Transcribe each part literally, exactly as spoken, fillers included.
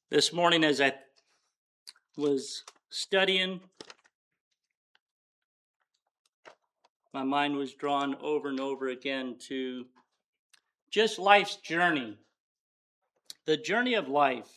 This morning, as I was studying, my mind was drawn over and over again to just life's journey, the journey of life.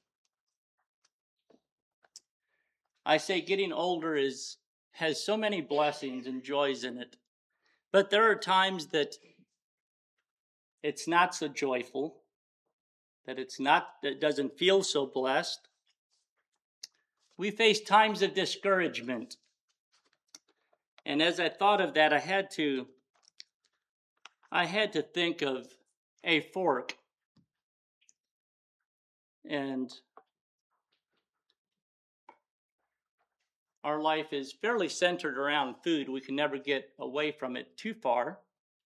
I say getting older is has so many blessings and joys in it, but there are times that it's not so joyful, that it's not, that it doesn't feel so blessed. We face times of discouragement. And as I thought of that, I had to, I had to think of a fork. And our life is fairly centered around food. We can never get away from it too far.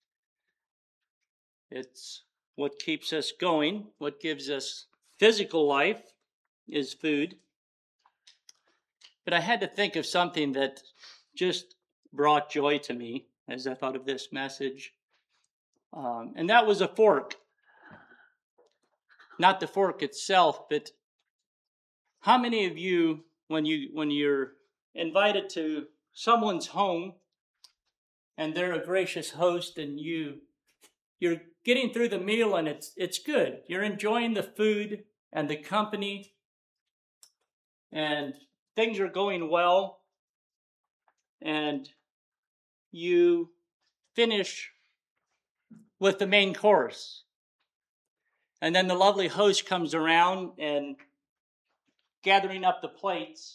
It's what keeps us going, what gives us physical life is food. But I had to think of something that just brought joy to me as I thought of this message. Um, and that was a fork. Not the fork itself, but how many of you, when you when you're invited to someone's home and they're a gracious host and you you're getting through the meal and it's it's good. You're enjoying the food and the company and things are going well, and you finish with the main course. And then the lovely host comes around and gathering up the plates,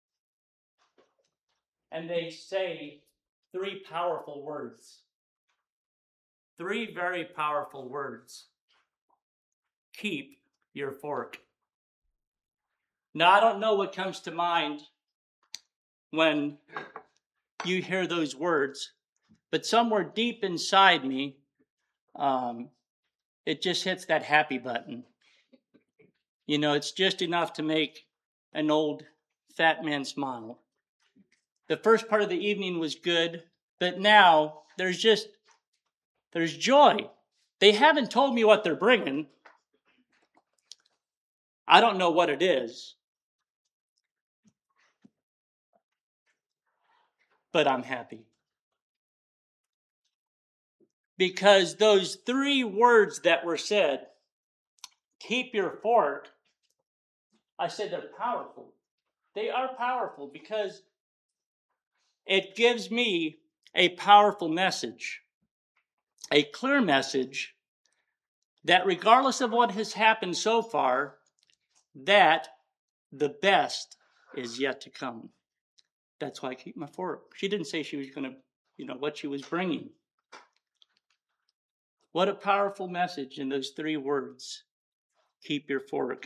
and they say three powerful words. Three very powerful words. Keep your fork. Now, I don't know what comes to mind when you hear those words, but somewhere deep inside me, um, it just hits that happy button. You know, it's just enough to make an old fat man smile. The first part of the evening was good, but now there's just, there's joy. They haven't told me what they're bringing. I don't know what it is, but I'm happy. Because those three words that were said, keep your fork, I said they're powerful. They are powerful because it gives me a powerful message, a clear message that regardless of what has happened so far, that the best is yet to come. That's why I keep my fork. She didn't say she was going to, you know, what she was bringing. What a powerful message in those three words. Keep your fork.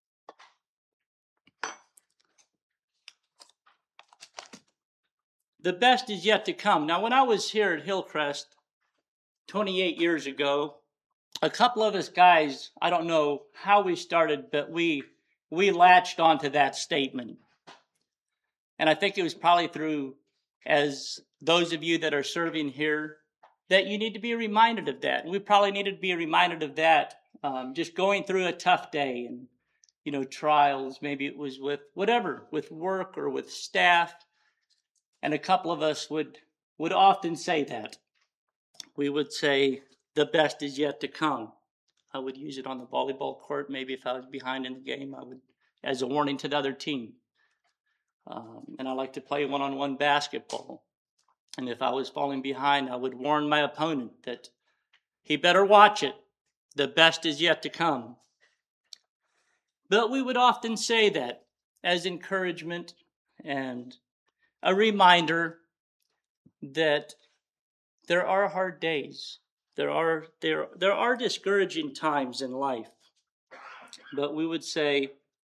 The best is yet to come. Now, when I was here at Hillcrest twenty-eight years ago, a couple of us guys, I don't know how we started, but we we latched onto that statement. And I think it was probably through, as those of you that are serving here, that you need to be reminded of that. And we probably needed to be reminded of that um, just going through a tough day and, you know, trials. Maybe it was with whatever, with work or with staff. And a couple of us would would often say that. We would say, the best is yet to come. I would use it on the volleyball court. Maybe if I was behind in the game, I would, as a warning to the other team. Um, and I like to play one-on-one basketball. And if I was falling behind, I would warn my opponent that he better watch it. The best is yet to come. But we would often say that as encouragement and a reminder that there are hard days. There are there there are discouraging times in life. But we would say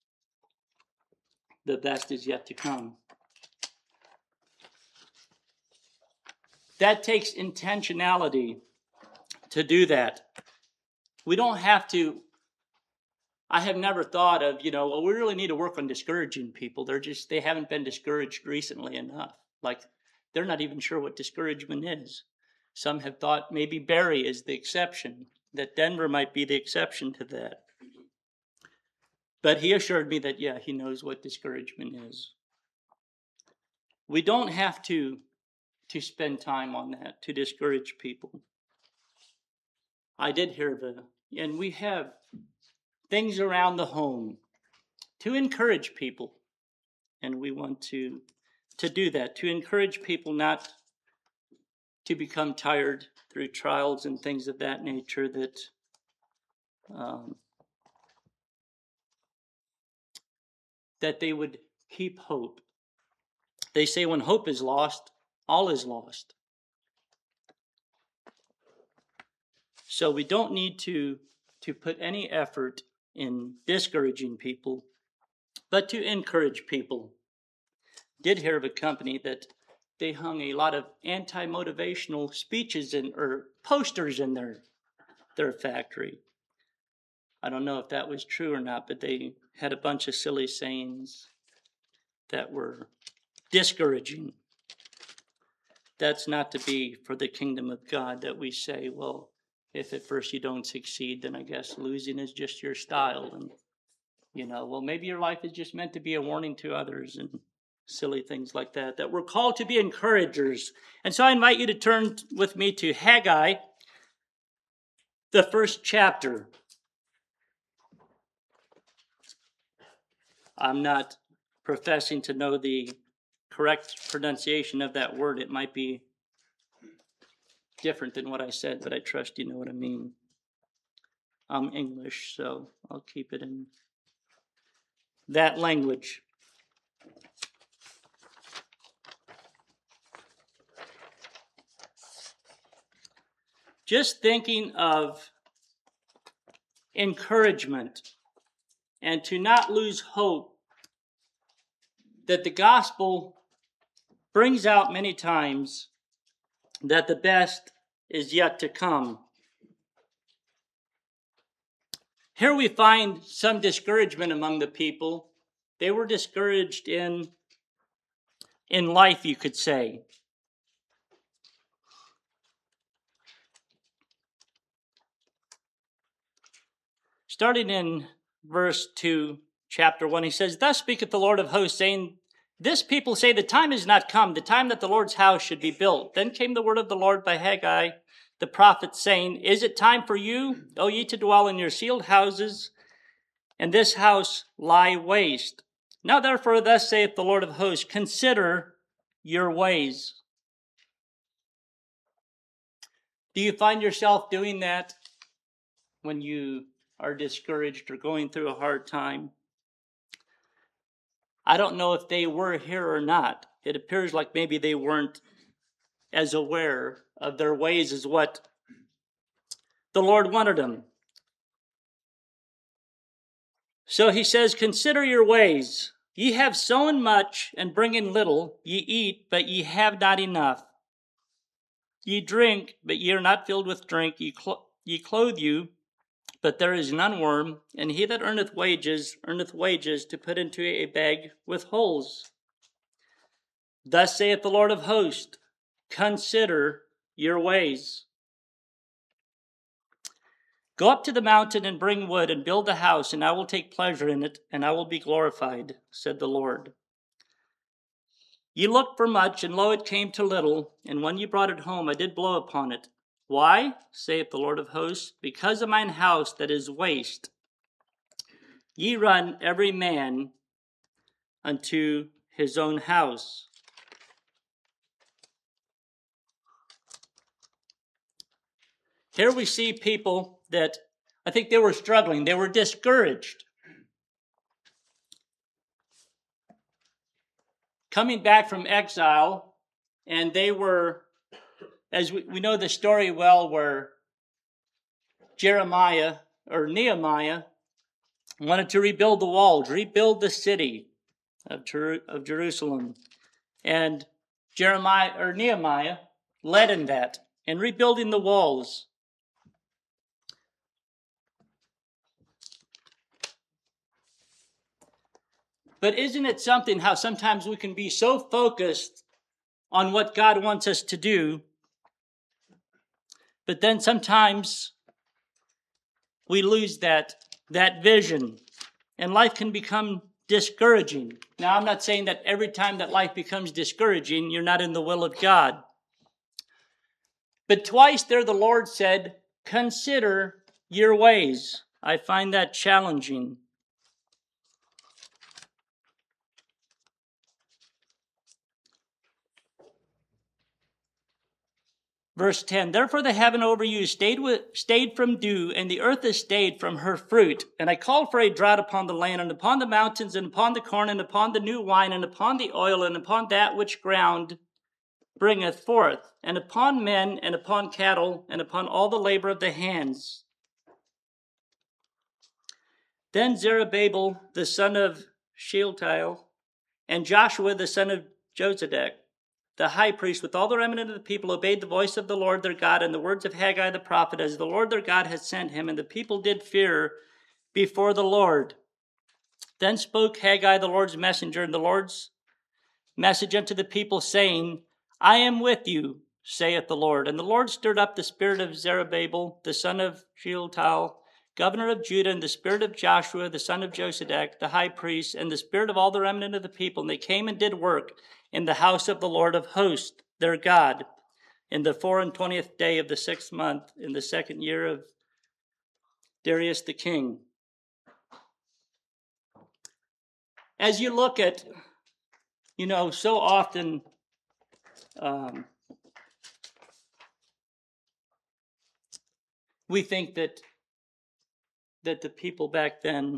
the best is yet to come. That takes intentionality to do that. We don't have to, I have never thought of, you know, well, we really need to work on discouraging people. They're just, they haven't been discouraged recently enough. Like, they're not even sure what discouragement is. Some have thought maybe Barry is the exception, that Denver might be the exception to that. But he assured me that, yeah, he knows what discouragement is. We don't have to, to spend time on that, to discourage people. I did hear the, and we have things around the home to encourage people. And we want to, to do that, to encourage people not to become tired through trials and things of that nature, that um, that they would keep hope. They say when hope is lost, all is lost. So we don't need to, to put any effort in discouraging people, but to encourage people. Did hear of a company that they hung a lot of anti-motivational speeches in, or posters in their, their factory. I don't know if that was true or not, but they had a bunch of silly sayings that were discouraging. That's not to be for the kingdom of God, that we say, well, if at first you don't succeed, then I guess losing is just your style. And, you know, well, maybe your life is just meant to be a warning to others, and silly things like that, that we're called to be encouragers. And so I invite you to turn with me to Haggai, the first chapter. I'm not professing to know the correct pronunciation of that word. It might be different than what I said, but I trust you know what I mean. I'm English, so I'll keep it in that language. Just thinking of encouragement and to not lose hope, that the gospel brings out many times that the best is yet to come. Here we find some discouragement among the people. They were discouraged in, in life, you could say. Starting in verse two, chapter one, he says, "Thus speaketh the Lord of hosts, saying, This people say, the time is not come, the time that the Lord's house should be built. Then came the word of the Lord by Haggai, the prophet, saying, Is it time for you, O ye, to dwell in your sealed houses, and this house lie waste? Now therefore, thus saith the Lord of hosts, consider your ways." Do you find yourself doing that when you are discouraged or going through a hard time? I don't know if they were here or not. It appears like maybe they weren't as aware of their ways as what the Lord wanted them. So he says, "Consider your ways. Ye have sown much and bring in little. Ye eat, but ye have not enough. Ye drink, but ye are not filled with drink. Ye, cl- ye clothe you, but there is none warm, and he that earneth wages, earneth wages to put into a bag with holes. Thus saith the Lord of hosts, consider your ways. Go up to the mountain and bring wood and build a house, and I will take pleasure in it, and I will be glorified, said the Lord. Ye looked for much, and lo, it came to little, and when ye brought it home, I did blow upon it. Why, saith the Lord of hosts? Because of mine house that is waste. Ye run every man unto his own house. Here we see people that I think they were struggling. They were discouraged. Coming back from exile, and they were, as we, we know the story well, where Jeremiah or Nehemiah wanted to rebuild the walls, rebuild the city of, Jer- of Jerusalem. And Jeremiah or Nehemiah led in that, in rebuilding the walls. But isn't it something how sometimes we can be so focused on what God wants us to do, but then sometimes we lose that, that vision. and life can become discouraging. Now, I'm not saying that every time that life becomes discouraging, you're not in the will of God. But twice there the Lord said, consider your ways. I find that challenging. Verse ten, therefore the heaven over you stayed, with, stayed from dew, and the earth is stayed from her fruit. And I called for a drought upon the land, and upon the mountains, and upon the corn, and upon the new wine, and upon the oil, and upon that which ground bringeth forth, and upon men, and upon cattle, and upon all the labor of the hands. Then Zerubbabel the son of Shealtiel, and Joshua the son of Josedek, the high priest, with all the remnant of the people, obeyed the voice of the Lord their God and the words of Haggai the prophet, as the Lord their God had sent him, and the people did fear before the Lord. Then spoke Haggai the Lord's messenger, and the Lord's message unto the people, saying, I am with you, saith the Lord. And the Lord stirred up the spirit of Zerubbabel, the son of Shealtiel, governor of Judah, and the spirit of Joshua, the son of Josedek, the high priest, and the spirit of all the remnant of the people. And they came and did work in the house of the Lord of hosts, their God, in the four and twentieth day of the sixth month, in the second year of Darius the king. As you look at, you know, so often um, we think that that the people back then,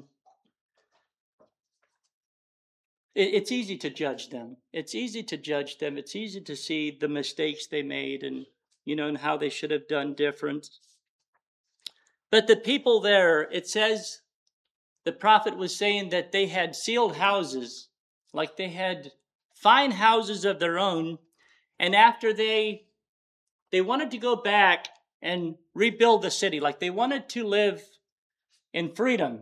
it, it's easy to judge them. It's easy to judge them. It's easy to see the mistakes they made and, you know, and how they should have done different. But the people there, it says, the prophet was saying that they had sealed houses, like they had fine houses of their own. And after they, they wanted to go back and rebuild the city, like they wanted to live in freedom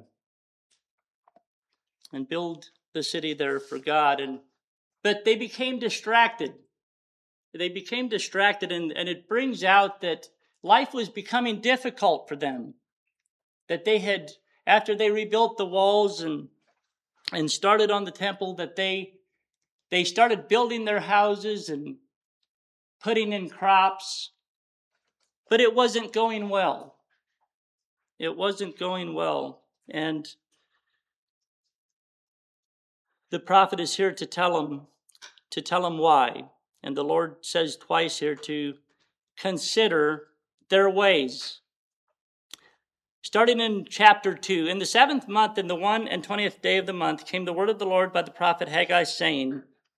and build the city there for God. And but they became distracted. They became distracted, and, and it brings out that life was becoming difficult for them. That they had, after they rebuilt the walls and and started on the temple, that they they started building their houses and putting in crops, but it wasn't going well. It wasn't going well. And the prophet is here to tell them, to tell them why. And the Lord says twice here to consider their ways. Starting in chapter two, in the seventh month, in the one and twentieth day of the month, came the word of the Lord by the prophet Haggai, saying,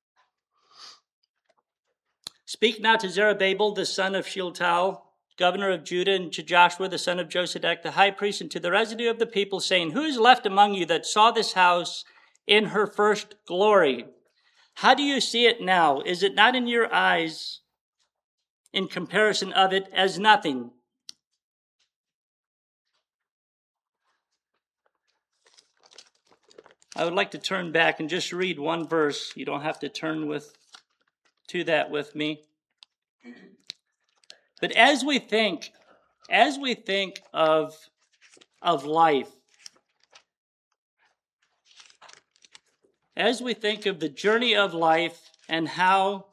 Speak now to Zerubbabel, the son of Shealtiel, governor of Judah, and to Joshua, the son of Josedek, the high priest, and to the residue of the people, saying, Who is left among you that saw this house in her first glory? How do you see it now? Is it not in your eyes in comparison of it as nothing? I would like to turn back and just read one verse. You don't have to turn with to that with me. But as we think, as we think of, of life, as we think of the journey of life and how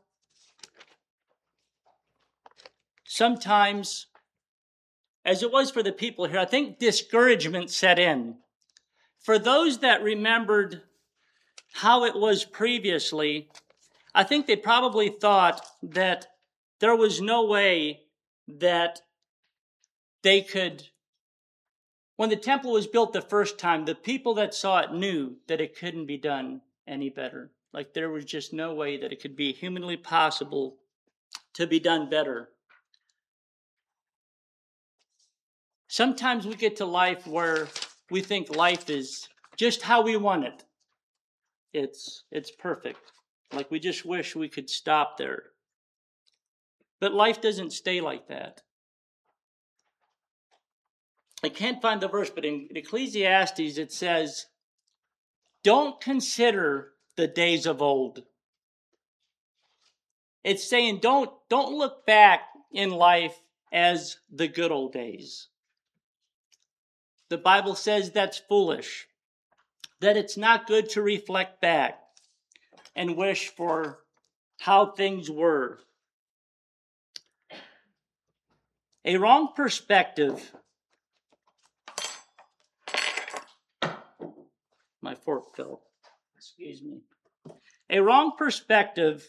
sometimes, as it was for the people here, I think discouragement set in. For those that remembered how it was previously, I think they probably thought that there was no way that they could, when the temple was built the first time, the people that saw it knew that it couldn't be done any better. Like there was just no way that it could be humanly possible to be done better. Sometimes we get to life where we think life is just how we want it. It's, it's perfect. Like we just wish we could stop there. But life doesn't stay like that. I can't find the verse, but in Ecclesiastes it says, don't consider the days of old. It's saying don't, don't look back in life as the good old days. The Bible says that's foolish. that it's not good to reflect back and wish for how things were. A wrong perspective, my fork fell, excuse me. A wrong perspective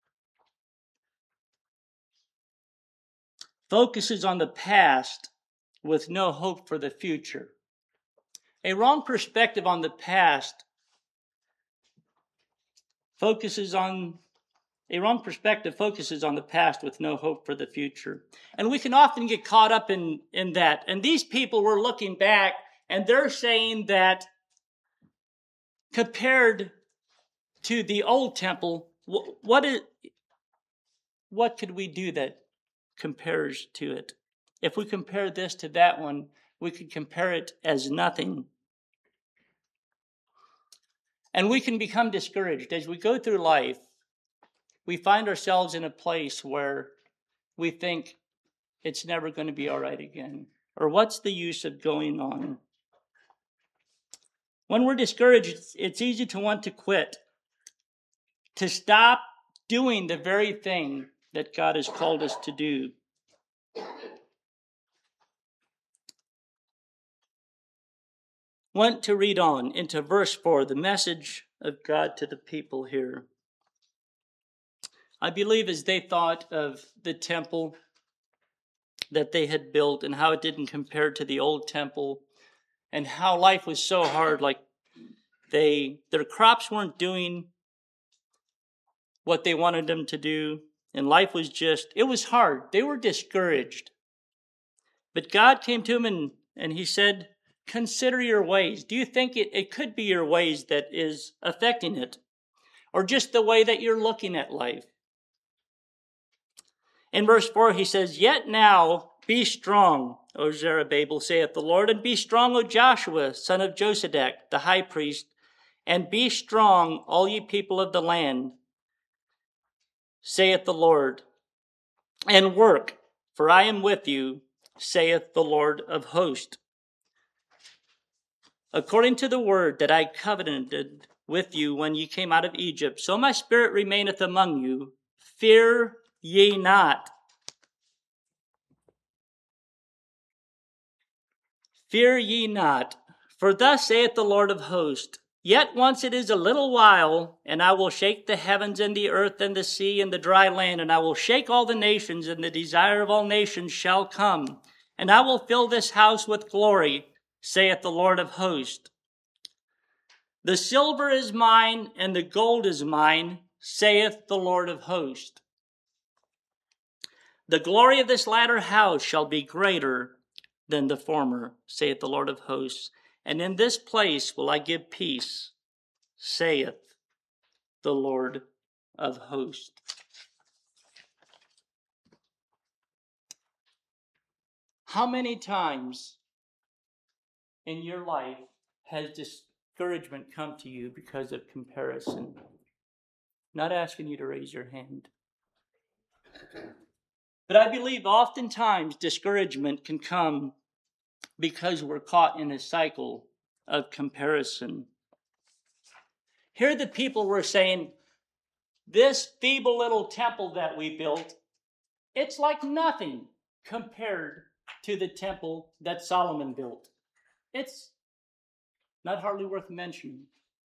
focuses on the past with no hope for the future. A wrong perspective on the past focuses on A wrong perspective focuses on the past with no hope for the future. And we can often get caught up in, in that. And these people were looking back and they're saying that compared to the old temple, what is, what could we do that compares to it? If we compare this to that one, we could compare it as nothing. And we can become discouraged as we go through life. We find ourselves in a place where we think it's never going to be all right again. Or what's the use of going on? When we're discouraged, it's easy to want to quit, to stop doing the very thing that God has called us to do. Want to read on into verse four, the message of God to the people here. I believe as they thought of the temple that they had built and how it didn't compare to the old temple and how life was so hard, like they their crops weren't doing what they wanted them to do, and life was just, it was hard. They were discouraged. But God came to them and, and he said, consider your ways. Do you think it, it could be your ways that is affecting it? Or just the way that you're looking at life? In verse four, he says, yet now be strong, O Zerubbabel, saith the Lord, and be strong, O Joshua, son of Josedek, the high priest, and be strong, all ye people of the land, saith the Lord, and work, for I am with you, saith the Lord of hosts. According to the word that I covenanted with you when ye came out of Egypt, so my spirit remaineth among you. Fear ye not. Fear ye not, for thus saith the Lord of hosts, yet once it is a little while, and I will shake the heavens and the earth and the sea and the dry land, and I will shake all the nations, and the desire of all nations shall come, and I will fill this house with glory, saith the Lord of hosts. The silver is mine, and the gold is mine, saith the Lord of hosts. The glory of this latter house shall be greater than the former, saith the Lord of hosts. And in this place will I give peace, saith the Lord of hosts. How many times in your life has discouragement come to you because of comparison? Not asking you to raise your hand. But I believe oftentimes discouragement can come because we're caught in a cycle of comparison. Here the people were saying, this feeble little temple that we built, it's like nothing compared to the temple that Solomon built. It's not hardly worth mentioning.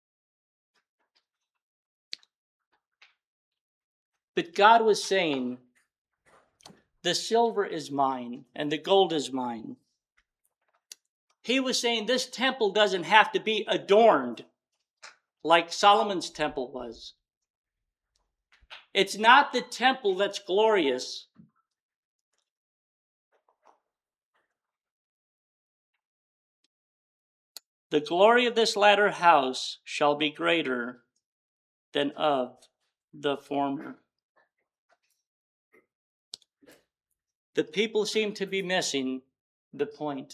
But God was saying, the silver is mine and the gold is mine. He was saying this temple doesn't have to be adorned like Solomon's temple was. It's not the temple that's glorious. The glory of this latter house shall be greater than of the former. The people seem to be missing the point.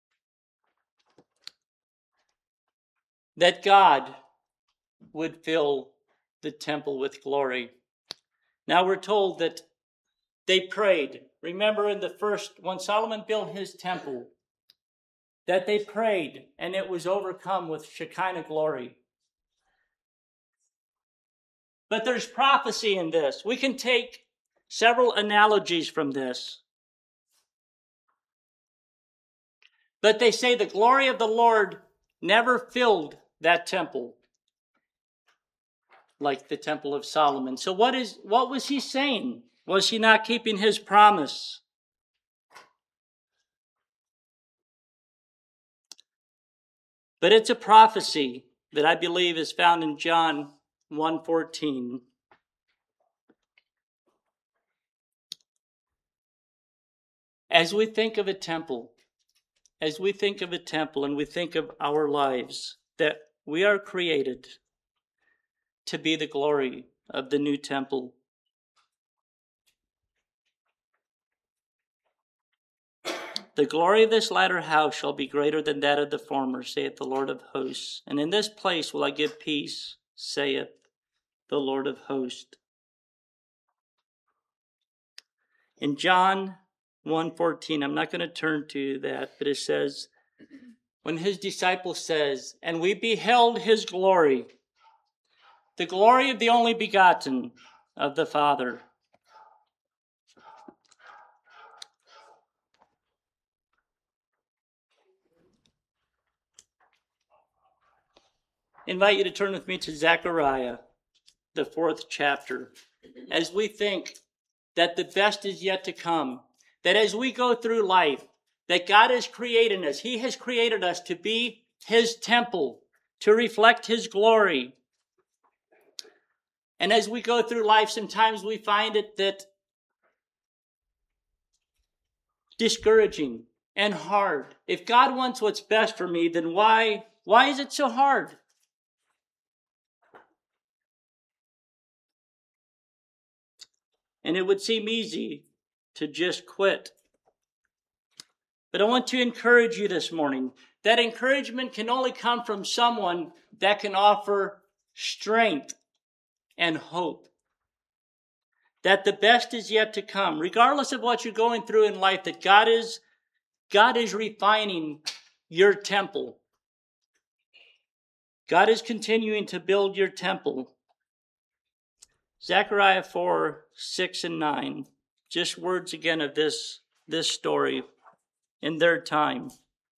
That God would fill the temple with glory. Now we're told that they prayed. Remember in the first, when Solomon built his temple, that they prayed and it was overcome with Shekinah glory. But there's prophecy in this. We can take several analogies from this. But they say the glory of the Lord never filled that temple like the Temple of Solomon. So what is what was he saying? Was he not keeping his promise? But it's a prophecy that I believe is found in John one fourteen. As we think of a temple, as we think of a temple and we think of our lives, that we are created to be the glory of the new temple. The glory of this latter house shall be greater than that of the former, saith the Lord of hosts. And in this place will I give peace, saith the Lord of hosts. In John one fourteen, I'm not going to turn to that, but it says, when his disciple says, and we beheld his glory, the glory of the only begotten of the Father. I invite you to turn with me to Zechariah, the fourth chapter, as we think that the best is yet to come, that as we go through life, that God has created us. He has created us to be his temple, to reflect his glory. And as we go through life, sometimes we find it that discouraging and hard. If God wants what's best for me, then why, why is it so hard? And it would seem easy to just quit. But I want to encourage you this morning. That encouragement can only come from someone that can offer strength and hope. That the best is yet to come. Regardless of what you're going through in life, that God is, God is refining your temple. God is continuing to build your temple. Zechariah four, six, and nine. Just words again of this, this story in their time.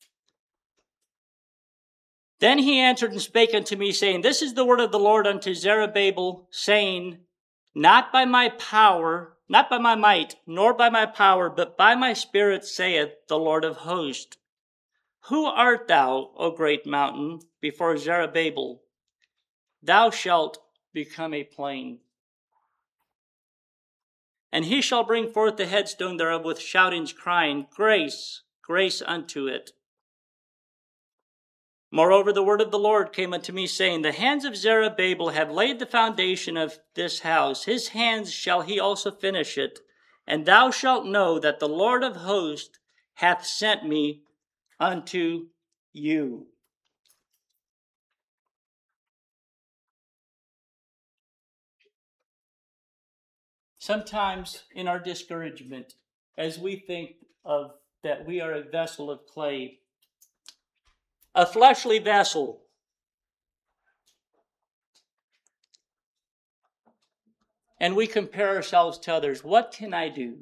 Then he answered and spake unto me, saying, This is the word of the Lord unto Zerubbabel, saying, Not by my power, not by my might, nor by my power, but by my spirit, saith the Lord of hosts. Who art thou, O great mountain, before Zerubbabel? Thou shalt become a plain. And he shall bring forth the headstone thereof with shoutings, crying, Grace, grace unto it. Moreover, the word of the Lord came unto me, saying, The hands of Zerubbabel have laid the foundation of this house. His hands shall he also finish it. And thou shalt know that the Lord of hosts hath sent me unto you. Sometimes in our discouragement, as we think of that we are a vessel of clay, a fleshly vessel, and we compare ourselves to others, what can I do?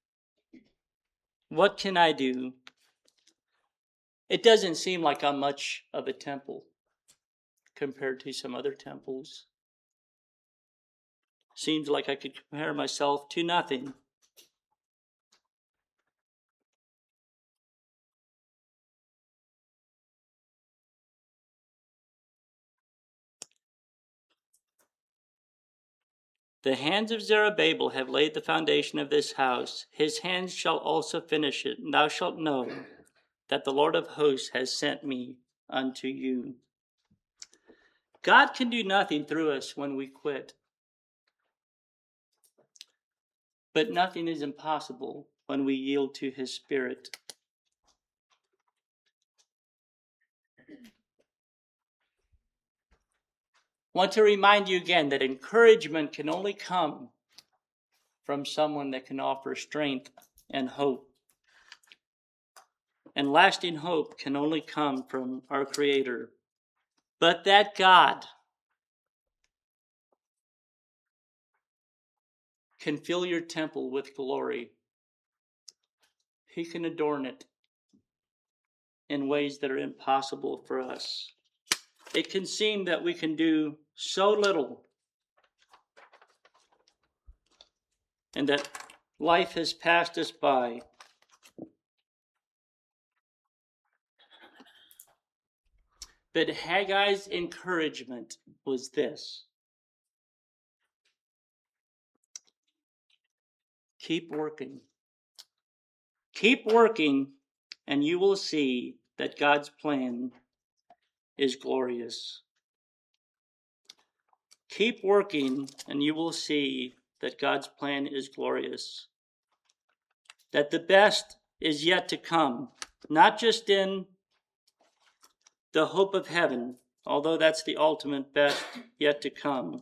What can I do? It doesn't seem like I'm much of a temple compared to some other temples. Seems like I could compare myself to nothing. The hands of Zerubbabel have laid the foundation of this house. His hands shall also finish it. And thou shalt know that the Lord of hosts has sent me unto you. God can do nothing through us when we quit. But nothing is impossible when we yield to his Spirit. I want to remind you again that encouragement can only come from someone that can offer strength and hope. and lasting hope can only come from our Creator. But that God can fill your temple with glory. He can adorn it in ways that are impossible for us. It can seem that we can do so little and that life has passed us by. But Haggai's encouragement was this: keep working. Keep working, and you will see that God's plan is glorious. Keep working, and you will see that God's plan is glorious. That the best is yet to come, not just in the hope of heaven, although that's the ultimate best yet to come,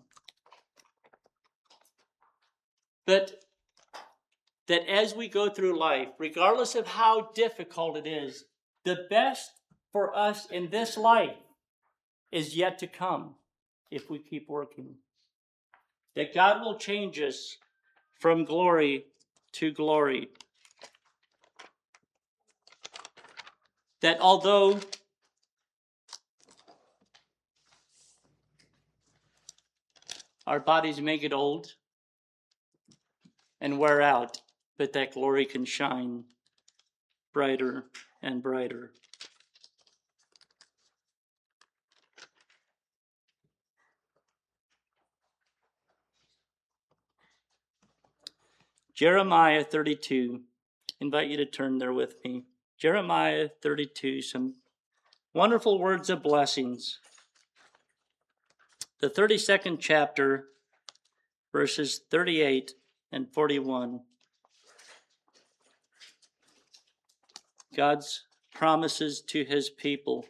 but that as we go through life, regardless of how difficult it is, the best for us in this life is yet to come if we keep working. That God will change us from glory to glory. That although our bodies may get old and wear out, but that glory can shine brighter and brighter. Jeremiah thirty-two. I invite you to turn there with me. Jeremiah thirty-two, some wonderful words of blessings. The thirty-second chapter, verses thirty-eight and forty-one. God's promises to his people.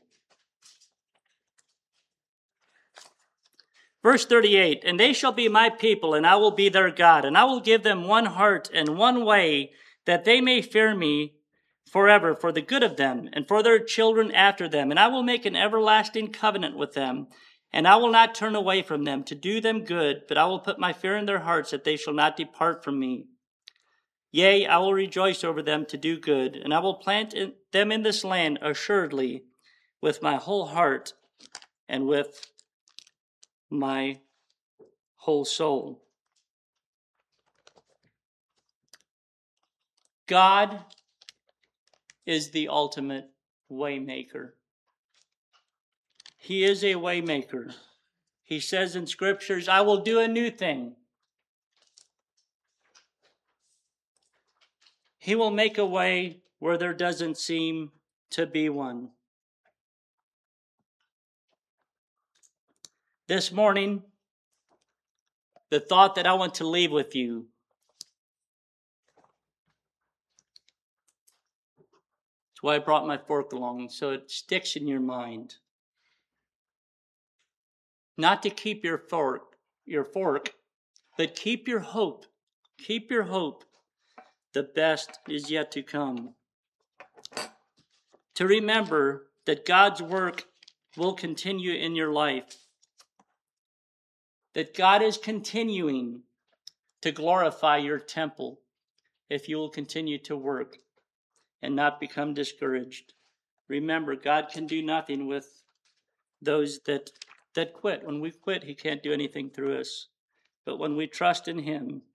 Verse thirty-eight, and they shall be my people, and I will be their God, and I will give them one heart and one way, that they may fear me forever, for the good of them, and for their children after them. And I will make an everlasting covenant with them, and I will not turn away from them to do them good, but I will put my fear in their hearts, that they shall not depart from me. Yea, I will rejoice over them to do good, and I will plant in them in this land assuredly with my whole heart and with my whole soul. God is the ultimate waymaker. He is a waymaker. He says in scriptures, I will do a new thing. He will make a way where there doesn't seem to be one. This morning, the thought that I want to leave with you is why I brought my fork along, so it sticks in your mind. Not to keep your fork, your fork, but keep your hope. Keep your hope. The best is yet to come. To remember that God's work will continue in your life. That God is continuing to glorify your temple if you will continue to work and not become discouraged. Remember, God can do nothing with those that, that quit. When we quit, he can't do anything through us. But when we trust in him,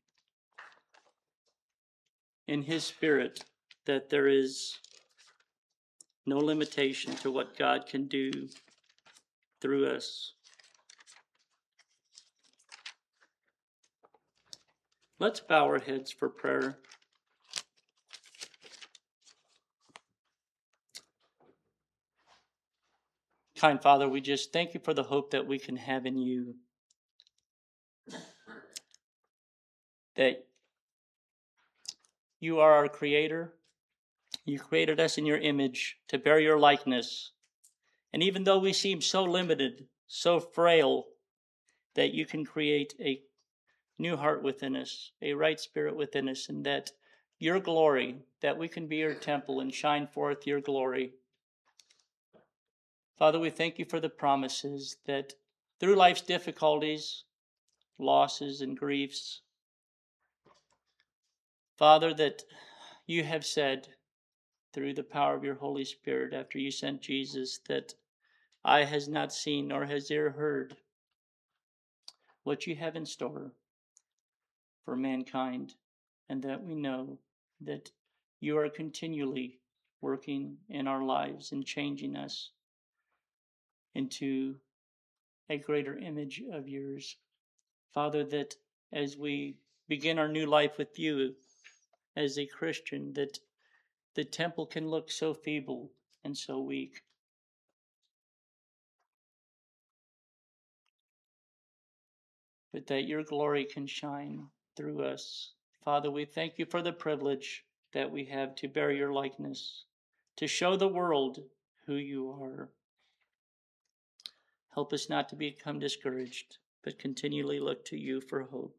in his Spirit, that there is no limitation to what God can do through us. Let's bow our heads for prayer. Kind Father, we just thank you for the hope that we can have in you. That you are our Creator. You created us in your image to bear your likeness. And even though we seem so limited, so frail, that you can create a new heart within us, a right spirit within us, and that your glory, that we can be your temple and shine forth your glory. Father, we thank you for the promises that through life's difficulties, losses, and griefs, Father, that you have said through the power of your Holy Spirit after you sent Jesus that eye has not seen nor has ear heard what you have in store for mankind, and that we know that you are continually working in our lives and changing us into a greater image of yours. Father, that as we begin our new life with you as a Christian, that the temple can look so feeble and so weak, but that your glory can shine through us. Father, we thank you for the privilege that we have to bear your likeness, to show the world who you are. Help us not to become discouraged, but continually look to you for hope.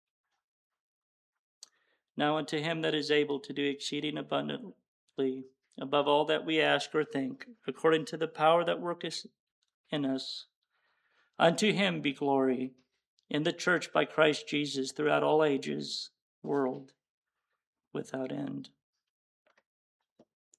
Now unto him that is able to do exceeding abundantly above all that we ask or think, according to the power that worketh in us, unto him be glory in the church by Christ Jesus throughout all ages, world without end.